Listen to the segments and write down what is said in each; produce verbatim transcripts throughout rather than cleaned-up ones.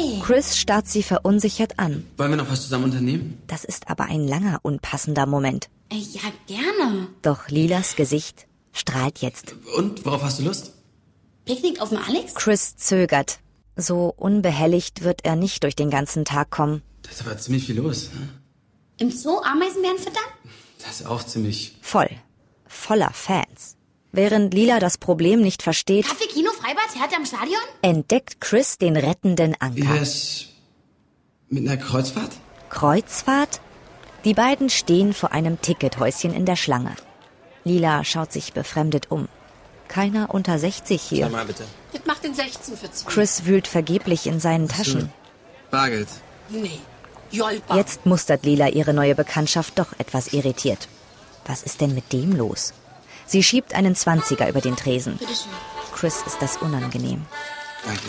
Hey! Chris starrt sie verunsichert an. Wollen wir noch was zusammen unternehmen? Das ist aber ein langer, unpassender Moment. Äh, ja, gerne. Doch Lilas Gesicht strahlt jetzt. Und, worauf hast du Lust? Picknick auf dem Alex? Chris zögert. So unbehelligt wird er nicht durch den ganzen Tag kommen. Da ist aber ziemlich viel los. Ne? Im Zoo Ameisenbären füttern? Das ist auch ziemlich... Voll. Voller Fans. Während Lila das Problem nicht versteht, Kaffee, Kino, Freibad, Theater am Stadion? entdeckt Chris den rettenden Wie Anker. wär's mit einer Kreuzfahrt? Kreuzfahrt? Die beiden stehen vor einem Tickethäuschen in der Schlange. Lila schaut sich befremdet um. Keiner unter sechzig hier. Sag mal bitte. Das macht den sechzehn für zwei. Chris wühlt vergeblich in seinen Taschen. Bargeld. Nee, Jolpa. Jetzt mustert Lila ihre neue Bekanntschaft doch etwas irritiert. Was ist denn mit dem los? Sie schiebt einen Zwanziger über den Tresen. Bitteschön. Chris ist das unangenehm. Danke.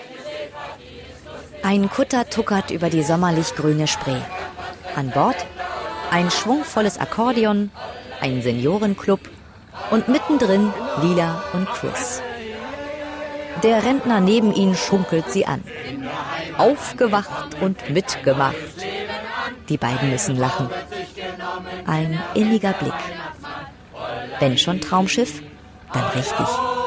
Ein Kutter tuckert über die sommerlich grüne Spree. An Bord ein schwungvolles Akkordeon, ein Seniorenclub und mittendrin Lila und Chris. Der Rentner neben ihnen schunkelt sie an. Aufgewacht und mitgemacht. Die beiden müssen lachen. Ein inniger Blick. Wenn schon Traumschiff, dann richtig.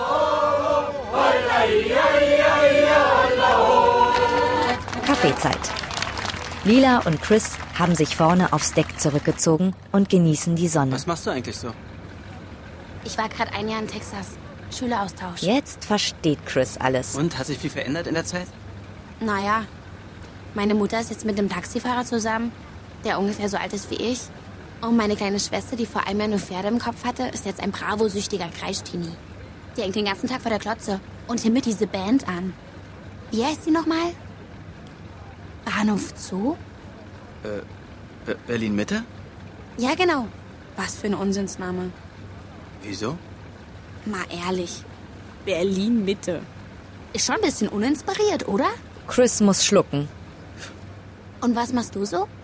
Kaffeezeit. Lila und Chris haben sich vorne aufs Deck zurückgezogen und genießen die Sonne. Was machst du eigentlich so? Ich war gerade ein Jahr in Texas. Schüleraustausch. Jetzt versteht Chris alles. Und, hat sich viel verändert in der Zeit? Naja, meine Mutter ist jetzt mit einem Taxifahrer zusammen, der ungefähr so alt ist wie ich. Und meine kleine Schwester, die vor einem Jahr nur Pferde im Kopf hatte, ist jetzt ein Bravo-süchtiger Kreischteenie. Die hängt den ganzen Tag vor der Klotze und himmelt diese Band an. Wie heißt sie nochmal? Bahnhof Zoo? Äh, Be- Berlin-Mitte? Ja, genau. Was für ein Unsinnsname. Wieso? Mal ehrlich. Berlin-Mitte. Ist schon ein bisschen uninspiriert, oder? Chris muss schlucken. Und was machst du so?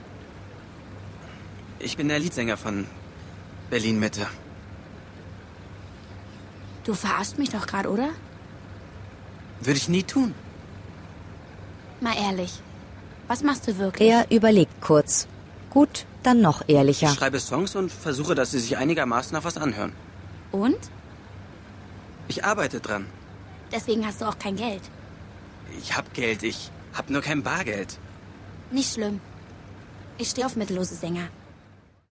Ich bin der Leadsänger von Berlin-Mitte. Du verarschst mich doch gerade, oder? Würde ich nie tun. Mal ehrlich. Was machst du wirklich? Er überlegt kurz. Gut, dann noch ehrlicher. Ich schreibe Songs und versuche, dass sie sich einigermaßen auf was anhören. Und? Ich arbeite dran. Deswegen hast du auch kein Geld. Ich hab Geld, ich hab nur kein Bargeld. Nicht schlimm. Ich stehe auf mittellose Sänger.